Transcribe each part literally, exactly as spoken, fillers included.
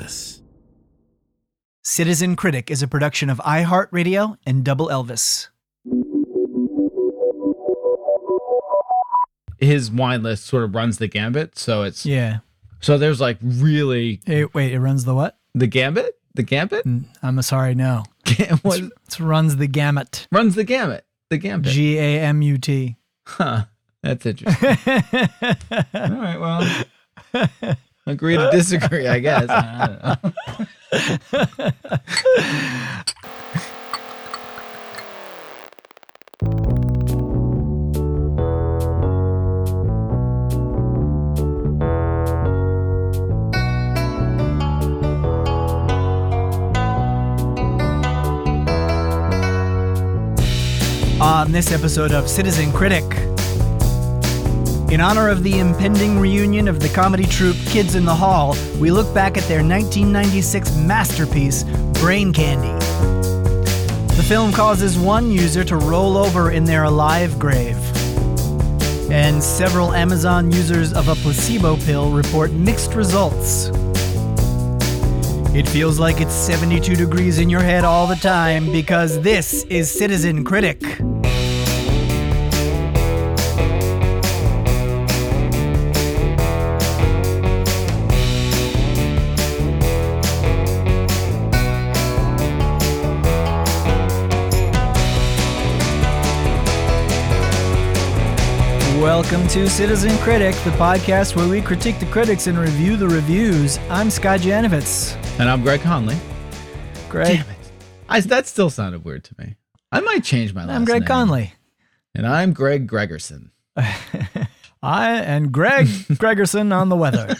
Elvis. Citizen Critic is a production of iHeartRadio and Double Elvis. His wine list sort of runs the gambit, so it's Yeah. so there's like really Hey, wait, it runs the what? the gambit, the gambit. Mm, I'm sorry, no. what It runs the gamut. runs the gamut? The gambit. G A M U T. Huh. That's interesting. All right. Well, agree to disagree, I guess. I don't know. On this episode of Citizen Critic, in honor of the impending reunion of the comedy troupe Kids in the Hall, we look back at their nineteen ninety-six masterpiece, Brain Candy. The film causes one user to roll over in their alive grave, and several Amazon users of a placebo pill report mixed results. It feels like it's seventy-two degrees in your head all the time because this is Citizen Critic. Welcome to Citizen Critic, the podcast where we critique the critics and review the reviews. I'm Scott Janovitz. And I'm Greg Conley. Greg. Damn it. I, that still sounded weird to me. I might change my last I'm Greg name. Conley. And I'm Greg Gregerson. I and Greg Gregerson on the weather.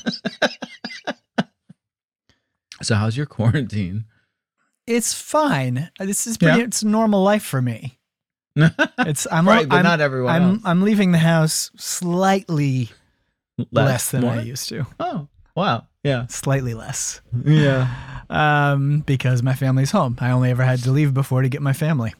So how's your quarantine? It's fine. This is pretty. Yeah. It's normal life for me. It's I'm Right, but I'm, not everyone I'm else. I'm leaving the house slightly less, Less, than more? I used to. Oh, wow. Yeah. Slightly less. Yeah. Um, because my family's home. I only ever had to leave before to get my family.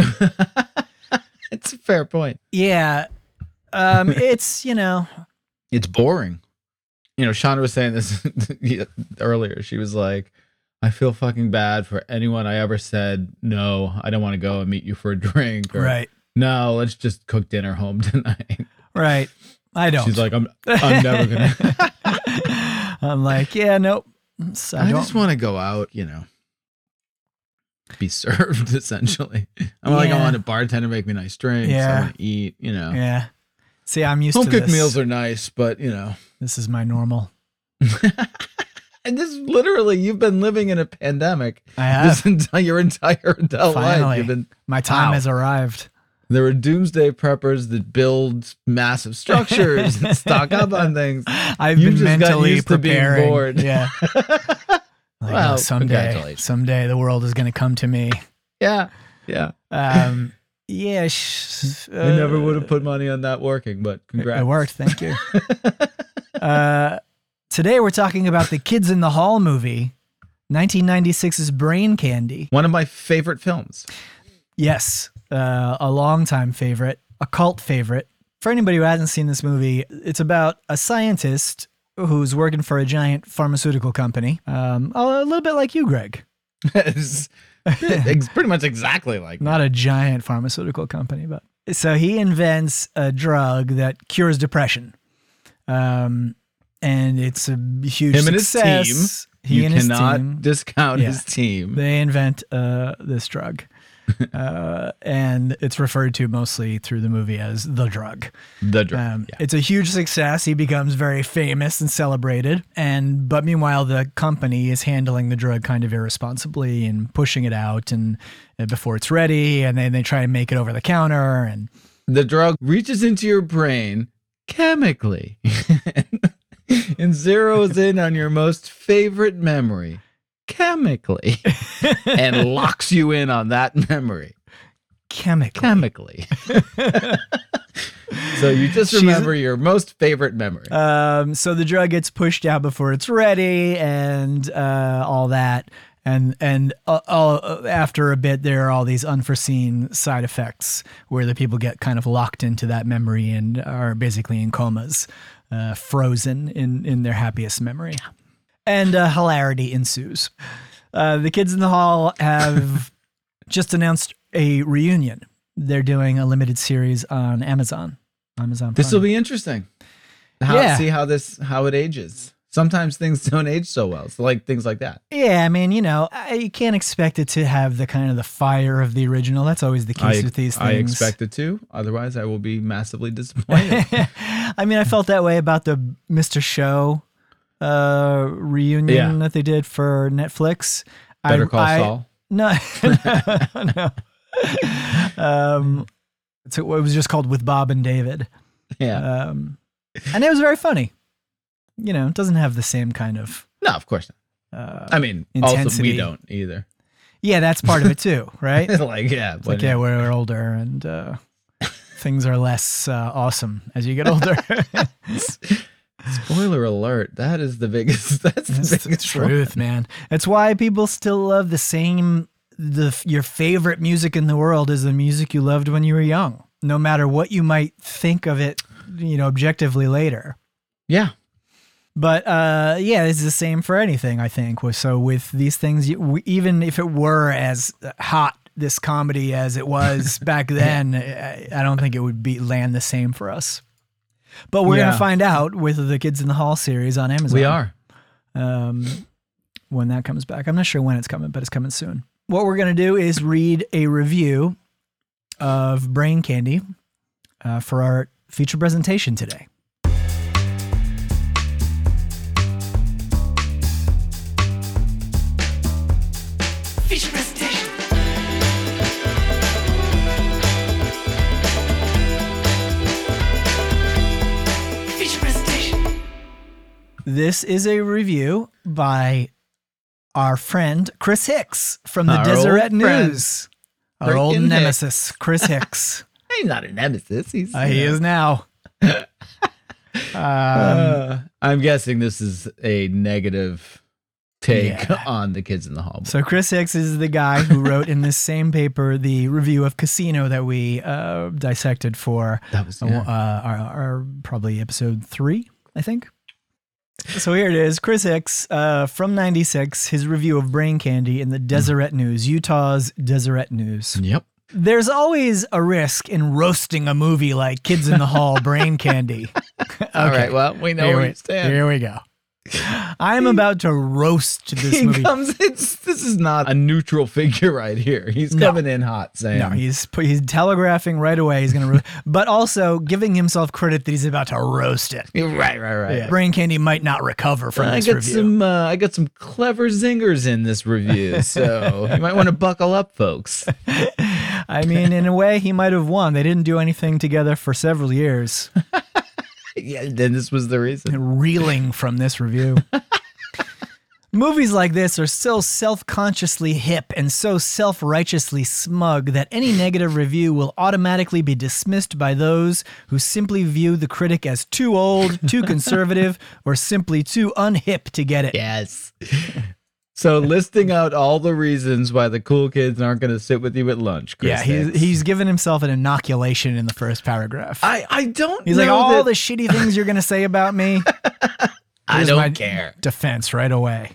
It's a fair point. Yeah. Um, it's, you know, It's boring. You know, Shauna was saying this earlier. She was like, I feel fucking bad for anyone I ever said, no, I don't want to go and meet you for a drink. Or, right. No, let's just cook dinner home tonight. Right. I don't. She's like, I'm I'm never going to. I'm like, yeah, nope. So I, I don't. just want to go out, you know, be served, essentially. I'm like, I Yeah. want a bartender make me nice drinks. Yeah. I want to eat, you know. Yeah. See, I'm used Home to cooked this. meals are nice, but, you know. This is my normal. And this literally, you've been living in a pandemic. I have. This entire, your entire adult life. Finally. You've been, My time Wow. has arrived. there were doomsday preppers that build massive structures and stock up on things. I've You been just got mentally used to being preparing. bored. Yeah. Like, Well, oh, someday, congratulations. someday the world is going to come to me. Yeah. Yeah. Um, yeah. Sh- uh, I never would have put money on that working, but It, congrats. it worked. Thank you. uh, today we're talking about the Kids in the Hall movie, nineteen ninety-six's Brain Candy. One of my favorite films. Yes, uh, a longtime favorite, a cult favorite. For anybody who hasn't seen this movie, it's about a scientist who's working for a giant pharmaceutical company. Um, a little bit like you, Greg. It's ex- pretty much exactly like Not a giant pharmaceutical company, but so he invents a drug that cures depression. Um, and it's a huge him and his success. team. He you and his cannot team. discount Yeah. his team. They invent uh, this drug. uh, and it's referred to mostly through the movie as the drug. The drug. Um, yeah. It's a huge success. He becomes very famous and celebrated. And but meanwhile, the company is handling the drug kind of irresponsibly and pushing it out and, and before it's ready. And then they try and make it over the counter. And The drug reaches into your brain chemically and zeroes in on your most favorite memory chemically and locks you in on that memory chemically. chemically. So you just She's- remember your most favorite memory. Um, so the drug gets pushed out before it's ready, and uh, all that, and and uh, all, after a bit, there are all these unforeseen side effects where the people get kind of locked into that memory and are basically in comas, uh, frozen in in their happiest memory. And uh, hilarity ensues. Uh, the Kids in the Hall have just announced a reunion. They're doing a limited series on Amazon. Amazon. This will Prime. be interesting. How, Yeah. See how this how it ages. Sometimes things don't age so well. So like things like that. Yeah, I mean, you know, I, you can't expect it to have the kind of the fire of the original. That's always the case I, with these things. I expect it to. Otherwise, I will be massively disappointed. I mean, I felt that way about the Mister Show uh, reunion Yeah. that they did for Netflix. Better I, Call I, Saul. No, no, no. Um, it's, it was just called With Bob and David. Yeah. Um, and it was very funny. You know, it doesn't have the same kind of. No, of course not. Uh, I mean, also intensity. we don't either. yeah, that's part of it too, right? like yeah, It's like, yeah, we're, we're older and uh, things are less uh, awesome as you get older. Spoiler alert. That is the biggest. That's the That's the biggest truth, man. That's why people still love the same. The your favorite music in the world is the music you loved when you were young, no matter what you might think of it, you know, objectively later. Yeah. But uh, yeah, it's the same for anything, I think. So with these things, you- we- even if it were as hot this comedy as it was back then, I I don't think it would be land the same for us. But we're Yeah. gonna find out with the Kids in the Hall series on Amazon. We are. Um, when that comes back, I'm not sure when it's coming, but it's coming soon. What we're gonna do is read a review of Brain Candy uh, for our feature presentation today. Feature presentation. Feature presentation. This is a review by our friend Chris Hicks from the Our Deseret old friend. News. Our old Frickin' nemesis, Chris Hicks. He's not a nemesis. He's. Uh, he is now. um, Uh, I'm guessing this is a negative take Yeah. on the Kids in the Hall. So Chris Hicks is the guy who wrote in this same paper the review of Casino that we uh, dissected for That was uh, yeah. our, our probably episode three, I think. So here it is, Chris Hicks uh, from ninety-six, his review of Brain Candy in the Deseret News, Utah's Deseret News. Yep. There's always a risk in roasting a movie like Kids in the Hall, Brain Candy. All Okay. right. Well, we know Here where we, you stand. here we go. I am about to roast this he movie. comes. It's this is not a neutral figure right here. He's No. coming in hot, saying, No, he's pu- he's telegraphing right away. He's gonna, ro- but also giving himself credit that he's about to roast it. "Right, right, right." Brain Candy might not recover from I this got review. some. Uh, I got some clever zingers in this review, so you might want to buckle up, folks. I mean, in a way, he might have won. They didn't do anything together for several years. Yeah, then this was the reason. Reeling from this review. Movies like this are so self-consciously hip and so self-righteously smug that any negative review will automatically be dismissed by those who simply view the critic as too old, too conservative, or simply too unhip to get it. Yes. So listing out all the reasons why the cool kids aren't going to sit with you at lunch. Chris Yeah, he's, Hicks. he's given himself an inoculation in the first paragraph. I I don't. He's know like, all that- the shitty things you're going to say about me. I Here's don't my care. Defense right away.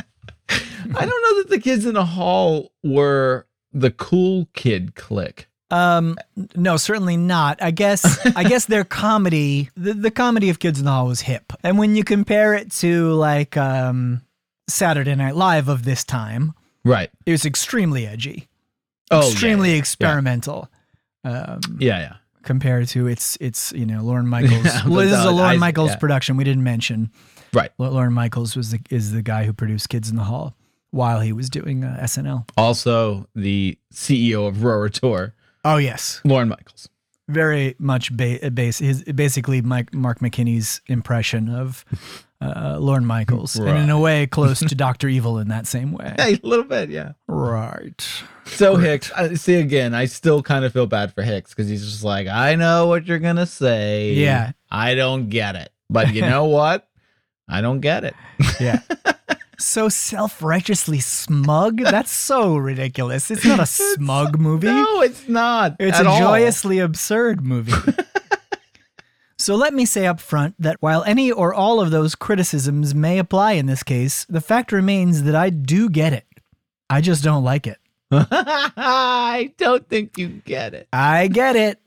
I don't know that the Kids in the Hall were the cool kid clique. Um, no, certainly not. I guess, I guess their comedy, the, the comedy of Kids in the Hall was hip. And when you compare it to like, um, Saturday Night Live of this time, Right. it was extremely edgy, Oh, extremely yeah, yeah, experimental. Um, Yeah, yeah. compared to its, its, you know, Lauren Michaels. Yeah, well, this is a but, uh, Lauren I- Michaels yeah. production. We didn't mention. Right. Lauren Michaels was the, is the guy who produced Kids in the Hall while he was doing uh, S N L. Also, the C E O of Rorator, Oh yes, Lauren Michaels. very much ba- base. His basically Mike Mark McKinney's impression of uh, Lauren Michaels, and in a way close to Doctor Evil in that same way. Hey, a little bit, yeah. Right. So Hicks, I, see again, I still kind of feel bad for Hicks because he's just like, I know what you're gonna say. Yeah. I don't get it, but you know what? I don't get it. Yeah. So self-righteously smug? That's so ridiculous. It's not a smug movie. No, it's not. It's at a all. joyously absurd movie. So let me say up front that while any or all of those criticisms may apply in this case, the fact remains that I do get it. I just don't like it. I don't think you get it. I get it.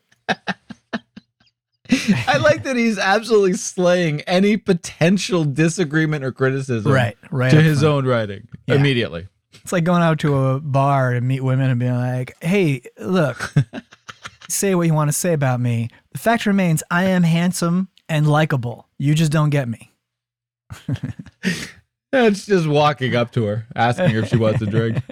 I like that he's absolutely slaying any potential disagreement or criticism Right, right. to up his front. own writing Yeah. immediately. It's like going out to a bar to meet women and being like, hey, look, say what you want to say about me. The fact remains, I am handsome and likable. You just don't get me. It's just walking up to her, asking her if she wants a drink.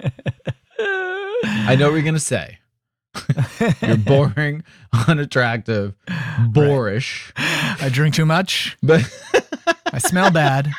I know what you're going to say. You're boring, unattractive, boorish. I drink too much. But I smell bad.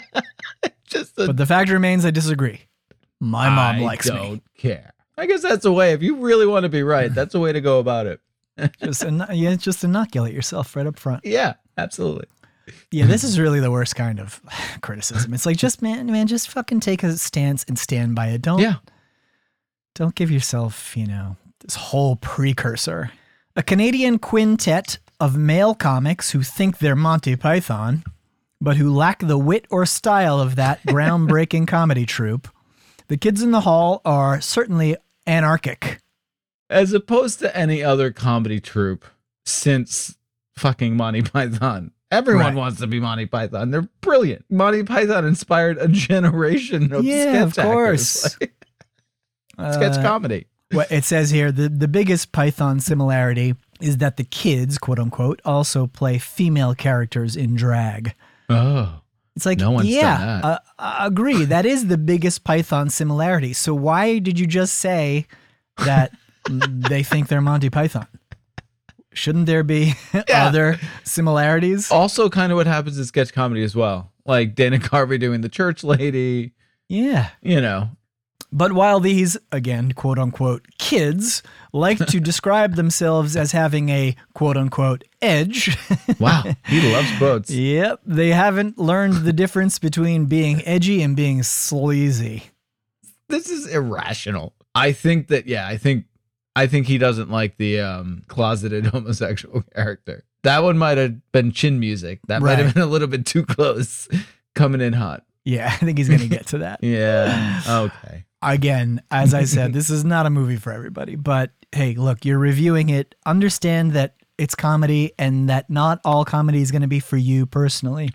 just a, But the fact remains, I disagree. My mom I likes don't me. care. I guess that's a way. If you really want to be right, that's a way to go about it. Just, ino- yeah, just inoculate yourself right up front. Yeah, absolutely. Yeah, this is really the worst kind of criticism. It's like, just man, man, just fucking take a stance and stand by it. Don't, Yeah. don't give yourself, you know, this whole precursor. A Canadian quintet of male comics who think they're Monty Python, but who lack the wit or style of that groundbreaking comedy troupe. The Kids in the Hall are certainly anarchic. As opposed to any other comedy troupe since fucking Monty Python. Everyone Right. wants to be Monty Python. They're brilliant. Monty Python inspired a generation of Yeah, sketch of course. actors. Like, sketch Uh, comedy. What it says here, the, the biggest Python similarity is that the kids, quote unquote, also play female characters in drag. Oh. It's like, No one's yeah, done that. Uh, I agree. That is the biggest Python similarity. So why did you just say that they think they're Monty Python? Shouldn't there be Yeah. other similarities? Also kind of what happens in sketch comedy as well. Like Dana Carvey doing the church lady, Yeah. you know. But while these, again, quote unquote, kids like to describe themselves as having a quote unquote edge, Wow. He loves boats. yep, they haven't learned the difference between being edgy and being sleazy. This is irrational. I think that, yeah, I think I think he doesn't like the um, closeted homosexual character. That one might have been chin music. That might Right. have been a little bit too close, coming in hot. Yeah, I think he's going to get to that. Yeah. Okay. Again, as I said, this is not a movie for everybody. But hey, look, you're reviewing it. Understand that it's comedy and that not all comedy is going to be for you personally.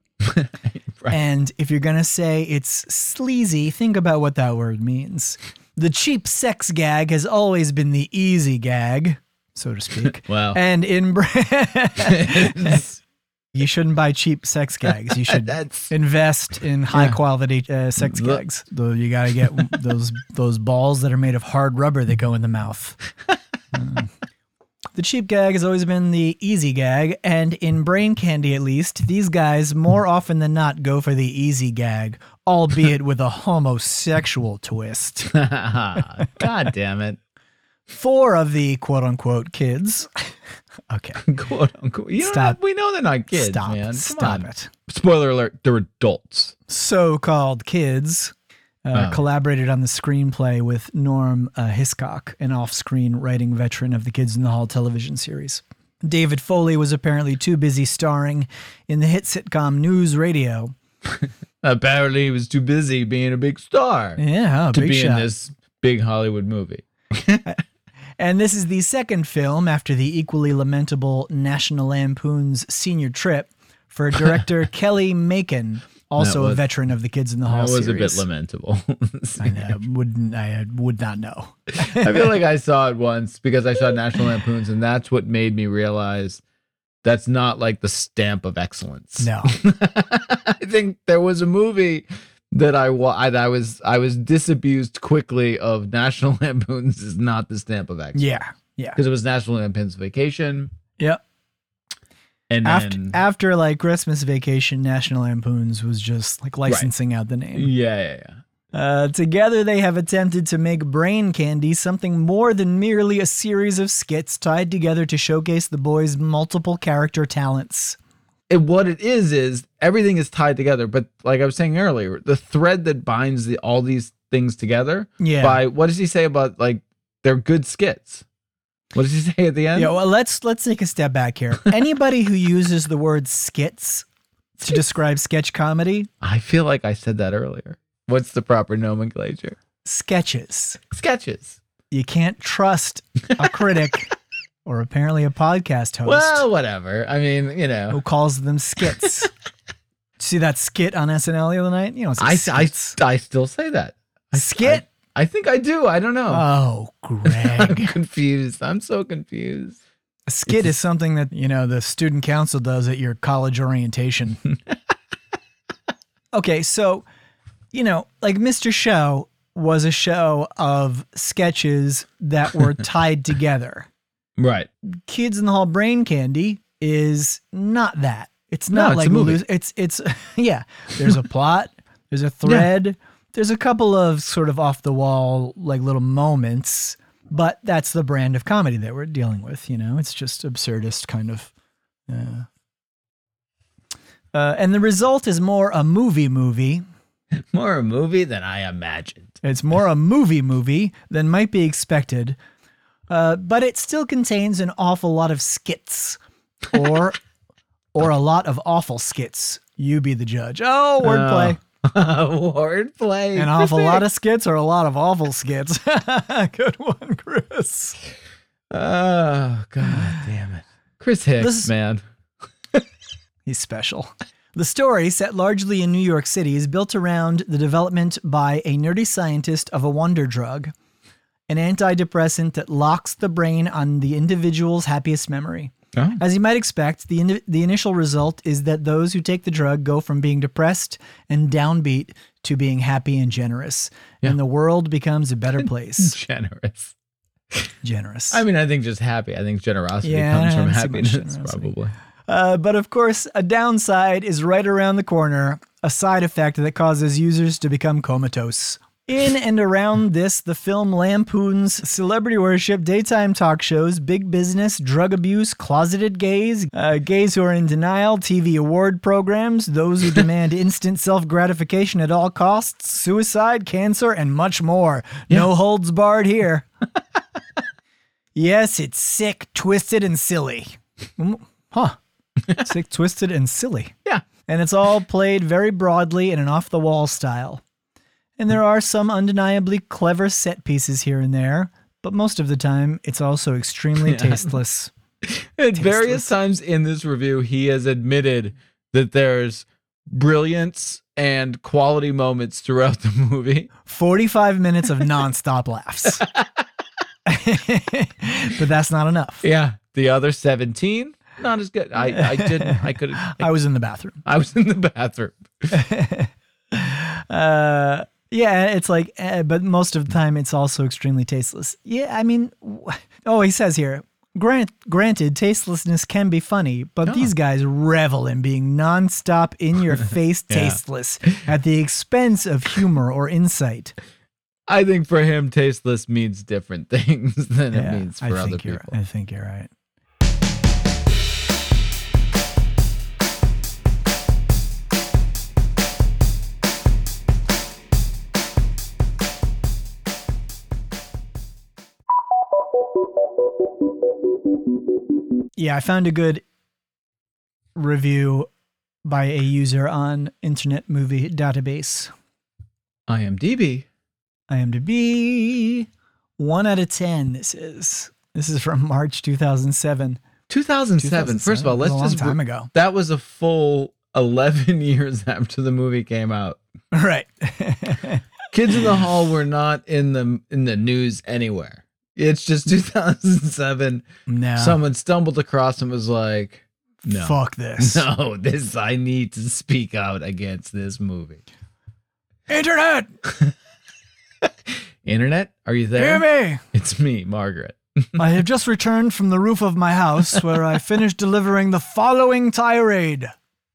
Right. And if you're going to say it's sleazy, think about what that word means. The cheap sex gag has always been the easy gag, so to speak. Wow. And in you shouldn't buy cheap sex gags. You should That's invest in high Yeah. quality uh, sex Look. gags. Though you got to get those those balls that are made of hard rubber that go in the mouth. Mm. The cheap gag has always been the easy gag, and in Brain Candy at least, these guys more often than not go for the easy gag, albeit with a homosexual twist. God damn it. Four of the quote unquote kids. Okay. Quote unquote. You Stop. Know, we know they're not kids, Stop. man. Come Stop on. it. Spoiler alert, they're adults. So-called kids uh, Oh. collaborated on the screenplay with Norm uh, Hiscock, an off-screen writing veteran of the Kids in the Hall television series. David Foley was apparently too busy starring in the hit sitcom News Radio. Apparently he was too busy being a big star Yeah, oh, to big be shot. in this big Hollywood movie. And this is the second film after the equally lamentable National Lampoon's Senior Trip for director Kelly Macon, also That a was- veteran of the Kids in the Hall That was series. a bit lamentable. I know, wouldn't I would not know. I feel like I saw it once because I saw National Lampoons, and that's what made me realize that's not like the stamp of excellence. No. I think there was a movie that I wa- I I was I was disabused quickly of National Lampoons is not the stamp of excellence. Yeah. Yeah. Because it was National Lampoon's Vacation, Yep. and After then after like Christmas Vacation, National Lampoons was just like licensing out the name. yeah, yeah, yeah. Uh, together, they have attempted to make Brain Candy something more than merely a series of skits tied together to showcase the boys' multiple character talents. It, what it is is everything is tied together, but like I was saying earlier, the thread that binds the, all these things together. Yeah. By what does he say about like they're good skits? What did you say at the end? Yeah, well, let's let's take a step back here. Anybody who uses the word skits to describe sketch comedy, I feel like I said that earlier. What's the proper nomenclature? sketches. Sketches. You can't trust a critic or apparently a podcast host Well, whatever. I mean, you who know, calls them skits. See that skit on S N L the other night? You know, it's I, I, skits. I still say that. I, Skit? I, I think I do. I don't know. Oh, I'm Greg. confused. I'm so confused. A skit is something that, you know, the student council does at your college orientation. Okay, so, you know, like Mister Show was a show of sketches that were tied together. Right. Kids in the Hall Brain Candy is not that. It's No, not it's like a movie. loose- it's it's yeah. There's a plot. There's a thread. There's a couple of sort of off the wall like little moments, but that's the brand of comedy that we're dealing with. You know, it's just absurdist kind of. Uh, uh, and the result is more a movie movie. More a movie than I imagined. It's more a movie movie than might be expected, uh, but it still contains an awful lot of skits, or or a lot of awful skits. You be the judge. Oh, wordplay. Wordplay. An awful lot of skits or a lot of awful skits. Good one, Chris. Oh, God damn it. Chris Hicks, This is- man. He's special. The story, set largely in New York City, is built around the development by a nerdy scientist of a wonder drug, an antidepressant that locks the brain on the individual's happiest memory. Oh. As you might expect, the in- the initial result is that those who take the drug go from being depressed and downbeat to being happy and generous, Yeah. and the world becomes a better place. Generous. Generous. I mean, I think just happy. I think generosity Yeah, comes I from don't see much happiness, generosity. probably. Uh, but of course, a downside is right around the corner, a side effect that causes users to become comatose. In and around this, the film lampoons celebrity worship, daytime talk shows, big business, drug abuse, closeted gays, uh, gays who are in denial, T V award programs, those who demand instant self-gratification at all costs, suicide, cancer, and much more. No holds barred here. Yes, it's sick, twisted, and silly. Mm, Huh. Sick, twisted, and silly. Yeah. And it's all played very broadly in an off-the-wall style. And there are some undeniably clever set pieces here and there, but most of the time, it's also extremely Yeah. tasteless. At various times in this review, he has admitted that there's brilliance and quality moments throughout the movie. forty-five minutes of nonstop laughs. But that's not enough. Yeah. The other seventeen, not as good. I, I didn't, I could have, I was in the bathroom. I was in the bathroom. Uh, yeah, it's like, uh, but most of the time it's also extremely tasteless. Yeah, I mean, w- oh, he says here, grant, granted, tastelessness can be funny, but Oh. these guys revel in being nonstop in your face Yeah. tasteless at the expense of humor or insight. I think for him, tasteless means different things than Yeah, it means for I other think you're, people. I think you're right. Yeah, I found a good review by a user on Internet Movie Database. IMDb. IMDb, one out of ten. This is this is from March two thousand seven. two thousand seven. First of all, let's That was a long just time ago. that was a full eleven years after the movie came out. Right. Kids in the Hall were not in the in the news anywhere. It's just two thousand seven. No. Someone stumbled across and was like, "No, Fuck this. no, this I need to speak out against this movie." Internet, Internet, are you there? hear me. It's me, Margaret. I have just returned from the roof of my house where I finished delivering the following tirade.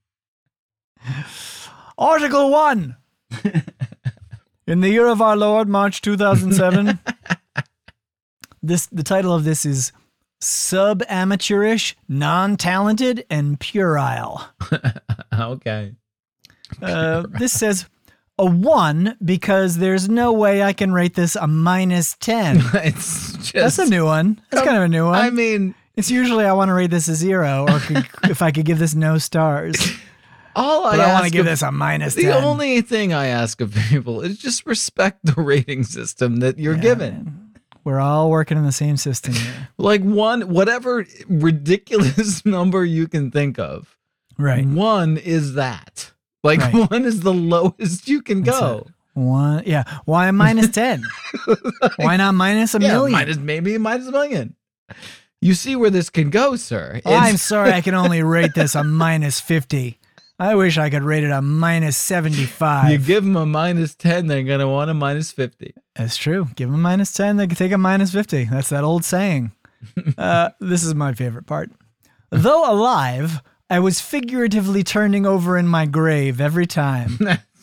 Article one. In the year of our Lord, March two thousand seven, this the title of this is Sub-Amateurish, Non-Talented, and Puerile. Okay. Uh, this says, A one, because there's no way I can rate this a minus ten. It's just That's a new one. That's kind of a new one. I mean, it's usually I want to rate this a zero, or could, if I could give this no stars. all I But I, want to ask give of- this a minus the ten. only thing I ask of people is just respect the rating system that you're Yeah, given. man. We're all working in the same system here. Like one, whatever ridiculous number you can think of, Right. one is that. Like Right. one is the lowest you can That's go. One, yeah. Why minus ten? Why not minus a Yeah, million? minus maybe minus a million. You see where this can go, sir. Oh, I'm It's- sorry, I can only rate this a minus fifty. I wish I could rate it a minus seventy-five. You give them a minus ten, they're gonna want a minus fifty. That's true. Give them a minus ten, they can take a minus fifty. That's that old saying. Uh, this is my favorite part. Though alive, I was figuratively turning over in my grave every time.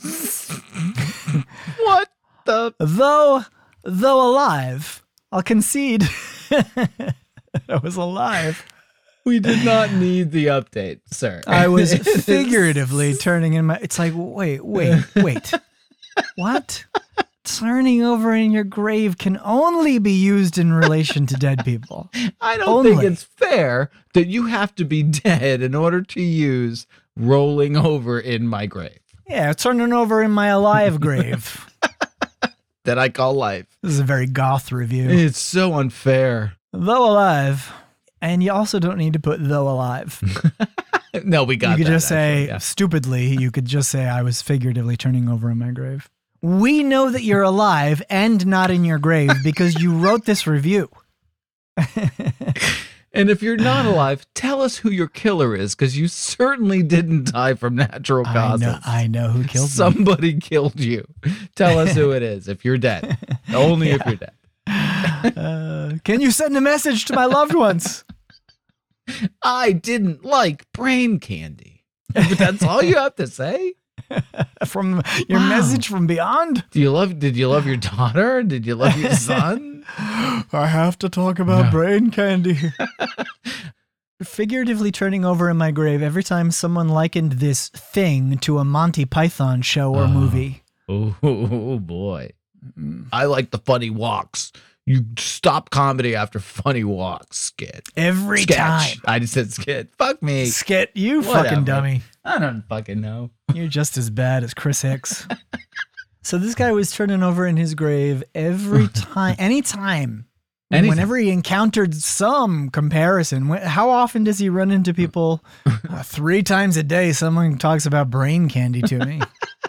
What the? Though, though alive, I'll concede I was alive. We did not need the update, sir. I was It's- figuratively turning in my. It's like, wait, wait, wait. What? Turning over in your grave can only be used in relation to dead people. I don't Only. think it's fair that you have to be dead in order to use rolling over in my grave Yeah, turning over in my alive grave. that I call life. This is a very goth review. It's so unfair. Though alive, and you also don't need to put though alive. No, we got You could that, just say, actually, yeah. stupidly, you could just say, I was figuratively turning over in my grave. We know that you're alive and not in your grave because you wrote this review. And if you're not alive, tell us who your killer is, because you certainly didn't die from natural I causes. know, I know who killed me. Somebody killed you. Tell us who it is if you're dead. Only if you're dead. Uh, can you send a message to my loved ones? I didn't like brain candy. But that's all you have to say? From your Wow. message from beyond? Do you love did you love your daughter? Did you love your son? I have to talk about No. brain candy. Figuratively turning over in my grave every time someone likened this thing to a Monty Python show or Oh. movie. Oh, oh boy. I like the funny walks. You stop comedy after funny walks, skit. Every Sketch. time. I just said skit. Fuck me. Skit, you Whatever. fucking dummy. I don't fucking know. You're just as bad as Chris Hicks. So this guy was turning over in his grave every time, anytime. Anytime. Whenever he encountered some comparison, Wh- how often does he run into people? Uh, three times a day, someone talks about brain candy to me.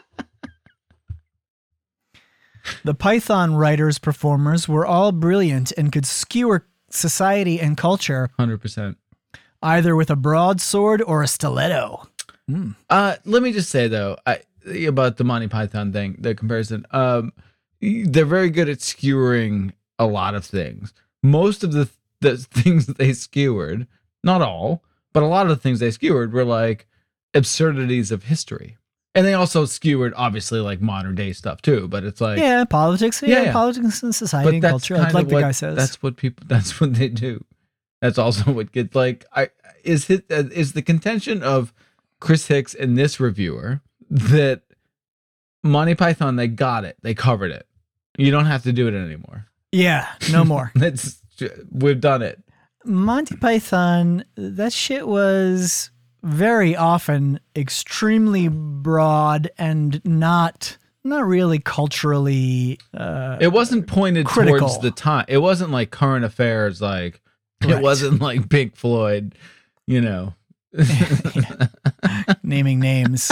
The Python writers, performers were all brilliant and could skewer society and culture one hundred percent. either with a broadsword or a stiletto. Uh, let me just say though, I about the Monty Python thing, the comparison. Um, they're very good at skewering a lot of things. Most of the the things that they skewered, not all, but a lot of the things they skewered were like absurdities of history, and they also skewered obviously like modern day stuff too. But it's like, Yeah, politics. Yeah, Yeah, yeah. politics and society but and that's culture. kind Like, like of the what, guy says. That's what people. That's what they do. That's also what gets like. I is hit uh, is the contention of Chris Hicks and this reviewer that Monty Python, they got it, they covered it. You don't have to do it anymore. Yeah, no more. That's we've done it. Monty Python, that shit was very often extremely broad and not not really culturally uh It wasn't pointed critical. towards the time. It wasn't like current affairs. Like Right. it wasn't like Pink Floyd. You know. naming names.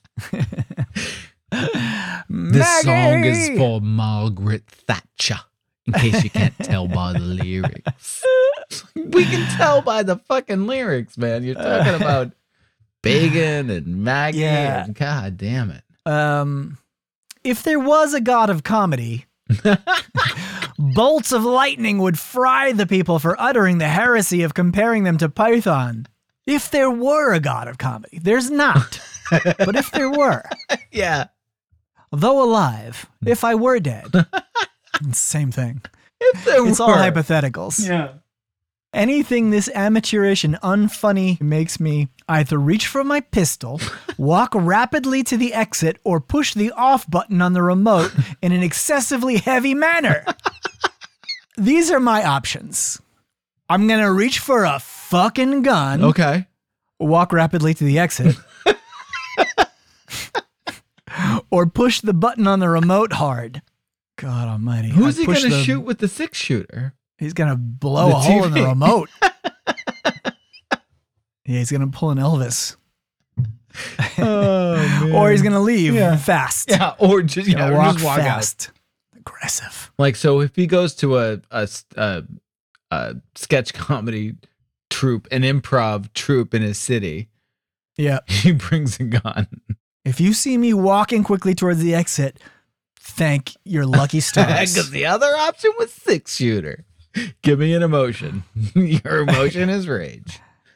This song is for Margaret Thatcher, in case you can't tell by the lyrics. We can tell by the fucking lyrics, man. You're talking about Bacon and Maggie. Yeah. And God damn it. Um if there was a god of comedy, bolts of lightning would fry the people for uttering the heresy of comparing them to Python. If there were a god of comedy, there's not. But if there were, Yeah. though alive, if I were dead, it's the same thing. If there It's all were. hypotheticals. Yeah. Anything this amateurish and unfunny makes me either reach for my pistol, walk rapidly to the exit, or push the off button on the remote in an excessively heavy manner. These are my options. I'm going to reach for a fucking gun. Okay. Walk rapidly to the exit. Or push the button on the remote hard. God almighty. Who's I he going push to the- shoot with the six shooter? He's going to blow The a hole in the T V. remote. Yeah, he's going to pull an Elvis. Oh, man. Or he's going to leave Yeah. fast. Yeah, or just, He's yeah, gonna or walk just walk out. fast. Aggressive. Like, so if he goes to a, a, a, a sketch comedy troupe, an improv troupe in his city, Yeah. he brings a gun. If you see me walking quickly towards the exit, thank your lucky stars. Because the other option was six shooter. Give me an emotion. Your emotion is rage.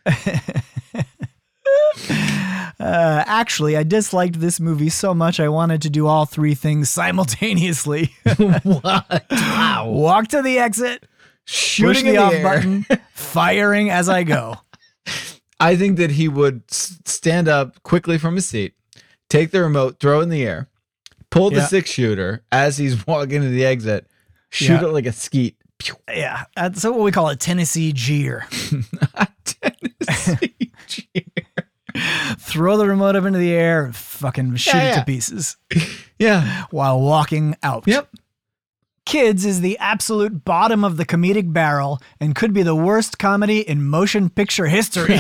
Uh, actually, I disliked this movie so much I wanted to do all three things simultaneously. What? Wow. Walk to the exit, Shooting push in the the off air. button, firing as I go. I think that he would s- stand up quickly from his seat, take the remote, throw it in the air, pull the Yeah. six shooter as he's walking to the exit, shoot Yeah. it like a skeet. Pew. Yeah, that's what we call a Tennessee jeer. Tennessee cheer. Throw the remote up into the air and fucking shoot Yeah, it yeah. to pieces Yeah. while walking out. Yep. Kids is the absolute bottom of the comedic barrel and could be the worst comedy in motion picture history.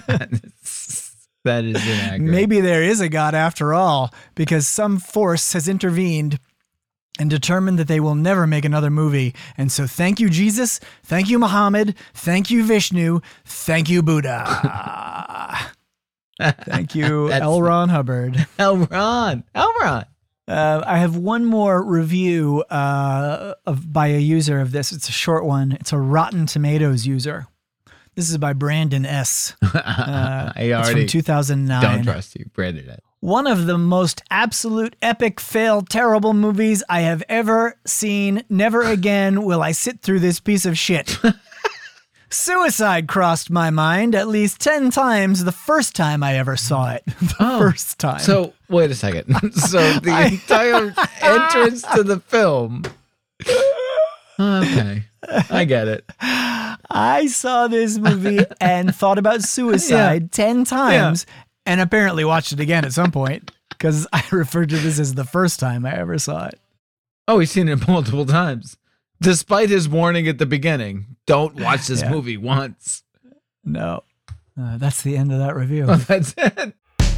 That is inaccurate. Maybe there is a God after all, because some force has intervened and determined that they will never make another movie. And so thank you, Jesus. Thank you, Muhammad. Thank you, Vishnu. Thank you, Buddha. Thank you, That's- L. Ron Hubbard. Elron. Elron. Uh, I have one more review uh, of by a user of this. It's a short one. It's a Rotten Tomatoes user. This is by Brandon S. Uh, I it's already from two thousand nine. don't trust you, Brandon. One of the most absolute epic fail terrible movies I have ever seen. Never again will I sit through this piece of shit. Suicide crossed my mind at least ten times the first time I ever saw it. The Oh, first time. So wait a second. So the I- entire entrance to the film. Okay, I get it. I saw this movie and thought about suicide ten times and apparently watched it again at some point because I referred to this as the first time I ever saw it. Oh, he's seen it multiple times, despite his warning at the beginning. Don't watch this Yeah. movie once. No. Uh, that's the end of that review. That's it.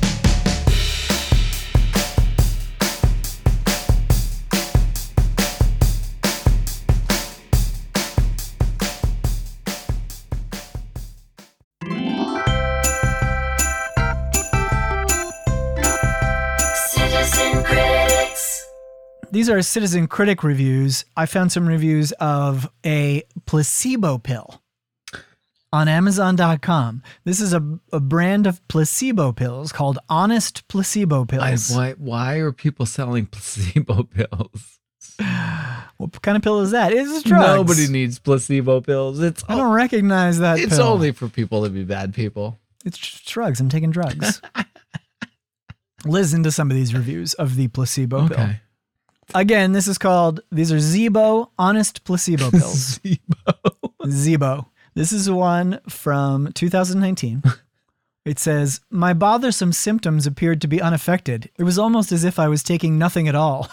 Citizen Critics. These are Citizen Critic reviews. I found some reviews of a placebo pill on Amazon dot com. This is a, a brand of placebo pills called Honest Placebo I, Pills. why? Why are people selling placebo pills? What kind of pill is that? It's drugs. Nobody needs placebo pills. It's I don't recognize that it's pill. only for people to be bad people. It's just drugs. I'm taking drugs. Listen to some of these reviews of the placebo pill. Okay. Again, this is called, these are Zebo Honest Placebo Pills. Zebo. This is one from two thousand nineteen. It says, my bothersome symptoms appeared to be unaffected. It was almost as if I was taking nothing at all.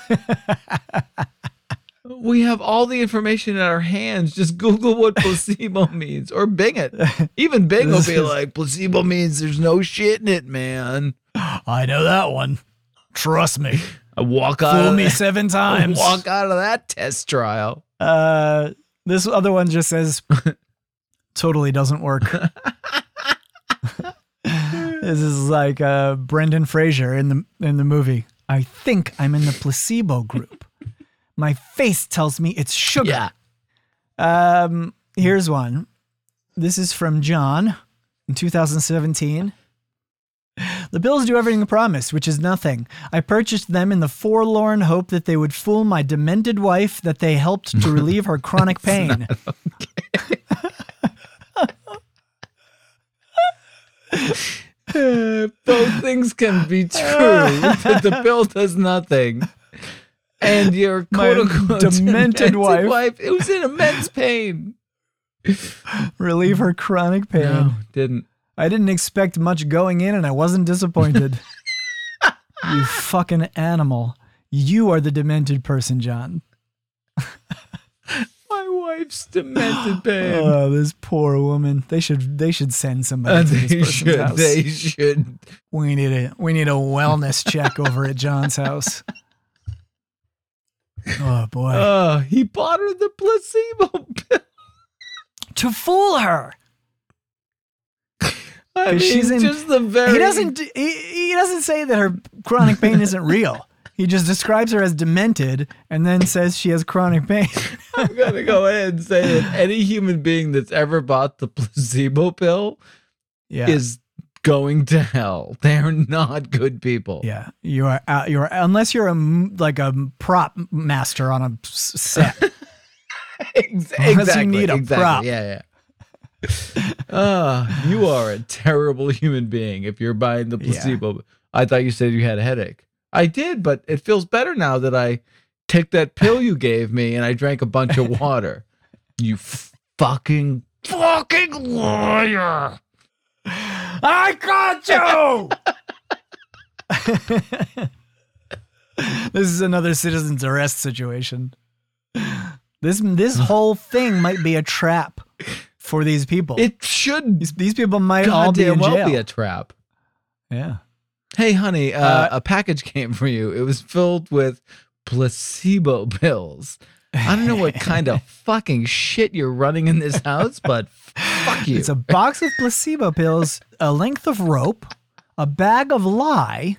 We have all the information in our hands. Just Google what placebo means or Bing it. Even Bing will This be is- like, placebo means there's no shit in it, man. I know that one. Trust me. I walk out Fool of me that, seven times. walk out of that test trial. Uh, this other one just says, totally doesn't work. This is like uh, Brendan Fraser in the in the movie. I think I'm in the placebo group. My face tells me it's sugar. Yeah. Um, here's one. This is from John in two thousand seventeen. The pills do everything promised, which is nothing. I purchased them in the forlorn hope that they would fool my demented wife that they helped to relieve her chronic pain. Uh, both things can be true, but the pill does nothing. And your My quote unquote demented wife. it was in immense pain. Relieve her chronic pain. No, didn't. I didn't expect much going in, and I wasn't disappointed. You fucking animal. You are the demented person, John. My wife's demented pain. Oh, this poor woman. They should they should send somebody Uh, to this they person's should. house. They should. We need a we need a wellness check over at John's house. Oh boy. Oh, he bought her the placebo pill. To fool her. I mean, she's in- just the very. He doesn't he, he doesn't say that her chronic pain isn't real. He just describes her as demented and then says she has chronic pain. I'm gonna go ahead and say that any human being that's ever bought the placebo pill Yeah. is going to hell. They're not good people. Yeah, you are. Uh, you are unless you're a m- like a prop master on a s- set. Ex- Unless you exactly. need a exactly. prop. Yeah, yeah. Ah, you are a terrible human being if you're buying the placebo. I thought you said you had a headache. I did, but it feels better now that I took that pill you gave me and I drank a bunch of water. You fucking fucking liar. I got you. This is another citizen's arrest situation. This this whole thing might be a trap for these people. It should these, these people might all be goddamn in well jail. be a trap. Yeah. Hey, honey, uh, Uh, a package came for you. It was filled with placebo pills. I don't know what kind of fucking shit you're running in this house, but fuck you. It's a box of placebo pills, a length of rope, a bag of lye.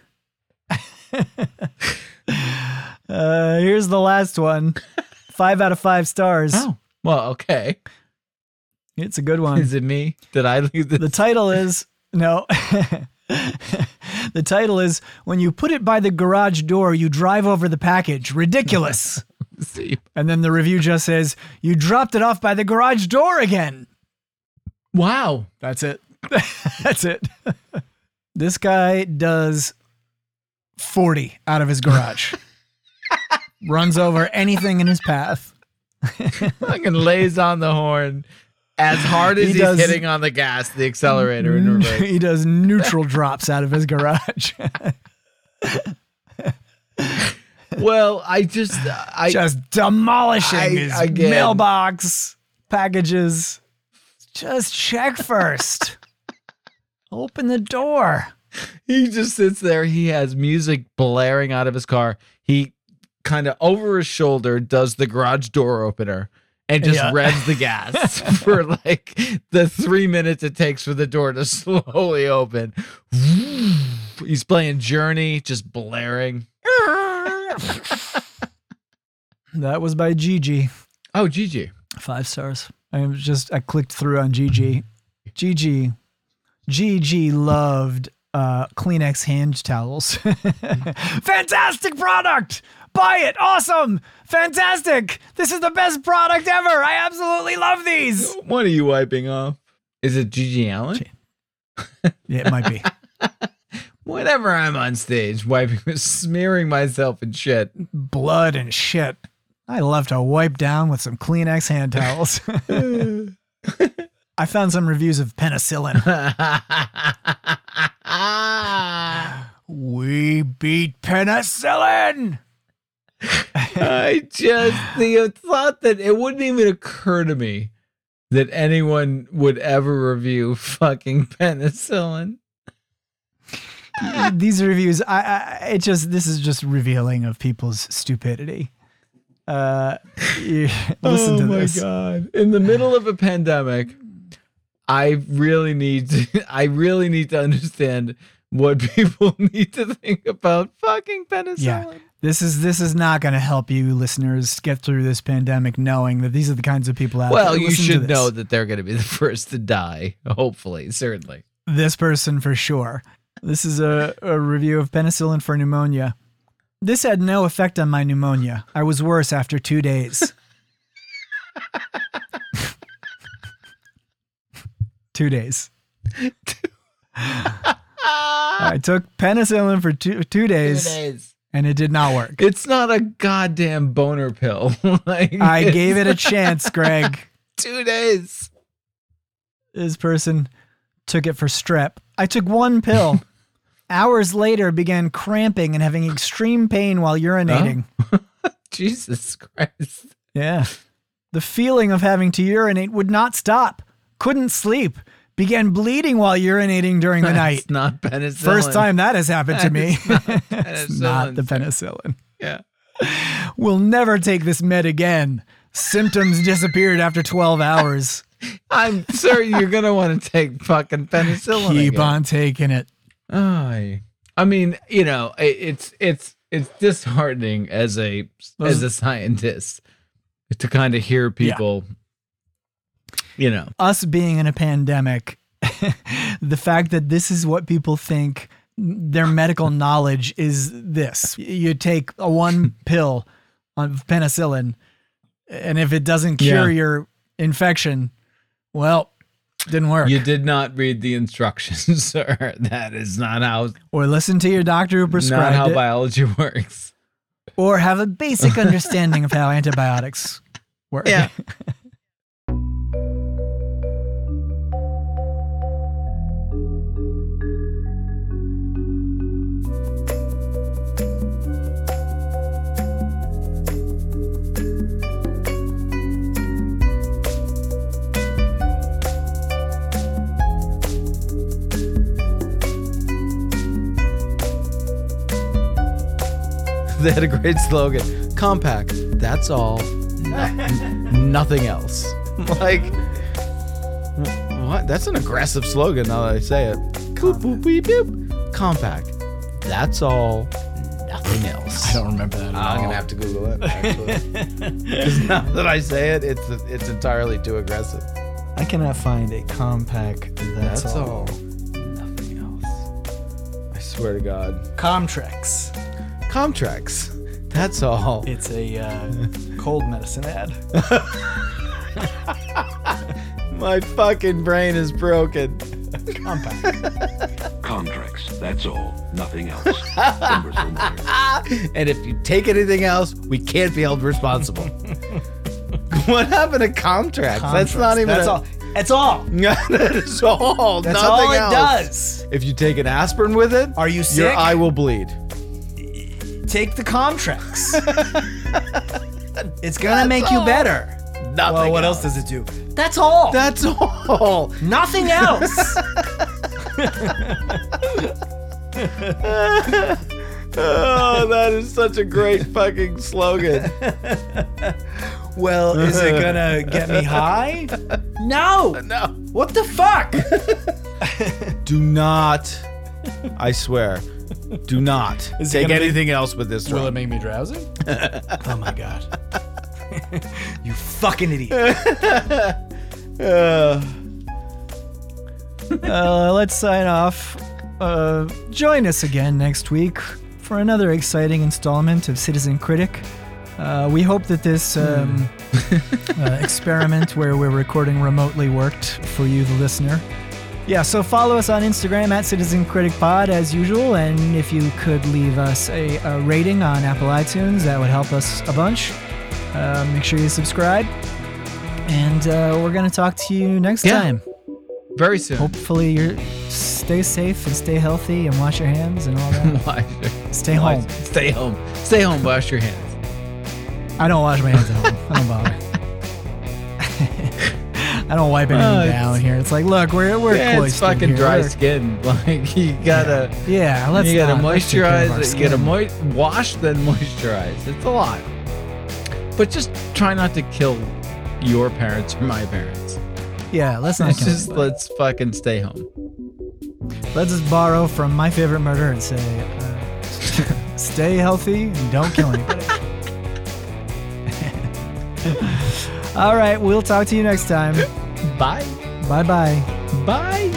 uh, here's the last one. Five out of five stars. Oh, well, okay. It's a good one. Is it me? Did I leave this? The title is no. The title is When You Put It by the Garage Door, You Drive Over the Package. Ridiculous. See. And then the review just says, You dropped it off by the garage door again. Wow. That's it. That's it. This guy does forty out of his garage. Runs over anything in his path. Fucking lays on the horn as hard as He he's does- hitting on the gas, the accelerator in reverse. He does neutral drops out of his garage. Well, I just, I Just demolishing I- his again- mailbox, packages. Just check first. Open the door. he just sits there. He has music blaring out of his car. He kind of over his shoulder does the garage door opener and just Yeah. revs the gas for like the three minutes it takes for the door to slowly open. He's playing Journey, just blaring. That was by Gigi. Oh, Gigi. Five stars. I was just I clicked through on Gigi. Gigi. Gigi loved uh, Kleenex hand towels. Fantastic product! Buy it! Awesome! Fantastic! This is the best product ever! I absolutely love these! What are you wiping off? Is it Gigi Allen? Gee. Yeah, it might be. Whenever I'm on stage, wiping, smearing myself in shit. Blood and shit. I love to wipe down with some Kleenex hand towels. I found some reviews of penicillin. We beat penicillin! I just the thought that it wouldn't even occur to me that anyone would ever review fucking penicillin. These reviews, I, I, it just, this is just revealing of people's stupidity. Uh, you, listen oh to my this. god! In the middle of a pandemic, I really need to. I really need to understand what people need to think about fucking penicillin. Yeah. This is this is not going to help you listeners get through this pandemic knowing that these are the kinds of people out Well, there. you Listen to should this. know that they're going to be the first to die. Hopefully, certainly. This person for sure. This is a, a review of penicillin for pneumonia. This had no effect on my pneumonia. I was worse after two days. Two days. I took penicillin for two, two days, Two days. and it did not work. It's not a goddamn boner pill. Like, I it's gave it a chance, Greg. two days. This person took it for strep. I took one pill. Hours later, began cramping and having extreme pain while urinating. Jesus Christ. Yeah. The feeling of having to urinate would not stop. Couldn't sleep. Began bleeding while urinating during the night. It's not penicillin. First time that has happened to That me. is not It's not the penicillin, penicillin. Yeah. We'll never take this med again. Symptoms disappeared after twelve hours. I'm sure you're going to want to take fucking penicillin. Keep again. on taking it. Ay. I mean, you know, it, it's it's it's disheartening as a Those- as a scientist to kind of hear people, you know. Us being in a pandemic, the fact that this is what people think their medical knowledge is this. You take a one pill of penicillin, and if it doesn't cure Yeah. your infection, well, didn't work. You did not read the instructions, sir. That is not how Or listen to your doctor who not prescribed how it. biology works. Or have a basic understanding of how antibiotics work. Yeah. They had a great slogan. Compact. That's all. No- nothing else. Like, wh- what? That's an aggressive slogan now that I say it. Boop, boop, beep, boop. Compact. That's all. Nothing else. I don't remember that at I'm all. gonna have to Google it. Actually, because now that I say it, it's it's entirely too aggressive. I cannot find a compact. That's, That's all. all. Nothing else. I swear to God. Comtrex. Comtrex. That's all. It's a uh, cold medicine ad. My fucking brain is broken. Compact. Comtrex, that's all. Nothing else. Cumbersome wire. And if you take anything else, we can't be held responsible. What happened to Comtrex? That's not even. That's a- all. That's all. that is all. That's Nothing all it else. does. If you take an aspirin with it, Are you your sick? eye will bleed. Take the Comtrex. It's gonna make you all. better. Nothing. Well, what else does it do? That's all. That's all. Nothing else. Oh, that is such a great fucking slogan. Well, is it gonna get me high? No. No. What the fuck? Do not. I swear. Do not Is it take gonna anything else but this drug. make me drowsy? Oh my god. You fucking idiot. Uh, Uh, let's sign off. Uh, join us again next week for another exciting installment of Citizen Critic. Uh, we hope that this um, uh, experiment where we're recording remotely worked for you, the listener. Yeah, so follow us on Instagram at Citizen Critic Pod as usual, and if you could leave us a, a rating on Apple iTunes, that would help us a bunch. Uh, make sure you subscribe, and uh, we're gonna talk to you next Yeah. time. very soon. Hopefully, you stay safe and stay healthy and wash your hands and all that. Wash- Stay wash- home. Stay home. Stay home. Wash your hands. I don't wash my hands at home. I don't bother. I don't wipe anything Oh, it's- down here. It's like, look, we're we're Yeah, it's cloistered fucking here. dry We're- skin. Like you gotta, Yeah, let's you gotta not- let's take care of our moisturize it. You gotta skin. mo- wash, then moisturize. It's a lot. But just try not to kill your parents or my parents. Yeah, let's not. Let's kill just anybody. let's fucking stay home. Let's just borrow from My Favorite Murder and say, uh, stay healthy and don't kill anybody. All right, we'll talk to you next time. Bye. Bye bye. Bye.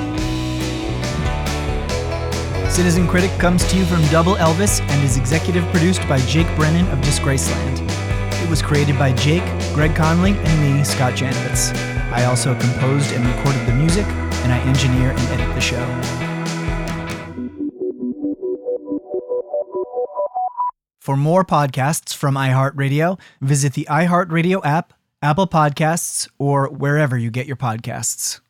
Citizen Critic comes to you from Double Elvis and is executive produced by Jake Brennan of Disgraceland. It was created by Jake, Greg Conley, and me, Scott Janowitz. I also composed and recorded the music, and I engineer and edit the show. For more podcasts from iHeartRadio, visit the iHeartRadio app, Apple Podcasts, or wherever you get your podcasts.